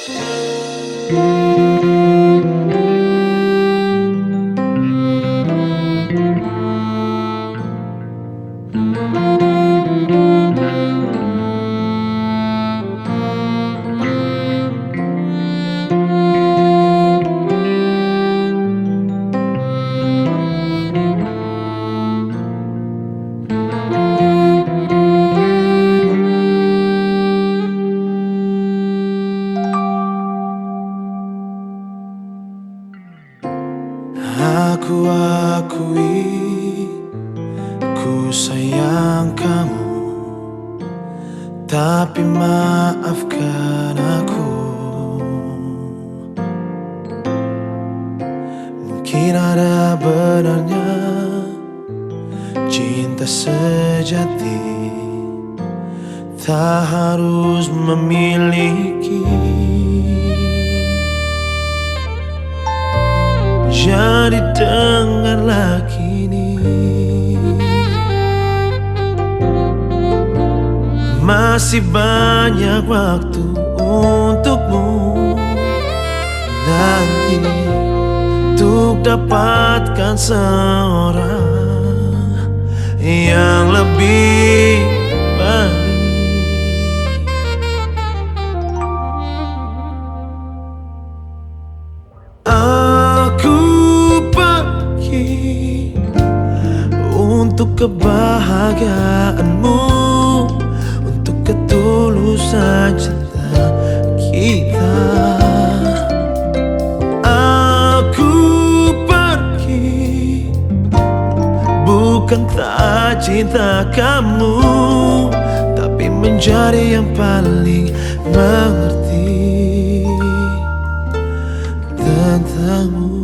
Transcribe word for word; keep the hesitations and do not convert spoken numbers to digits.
Aku akui, ku sayang kamu, tapi maafkan aku. Mungkin ada benarnya cinta sejati tak harus memiliki. Jadi dengarlah kini, masih banyak waktu untukmu nanti untuk dapatkan seorang yang lebih baik. Untuk kebahagiaanmu, untuk ketulusan cinta kita, aku pergi bukan tak cinta kamu, tapi menjadi yang paling mengerti tentangmu.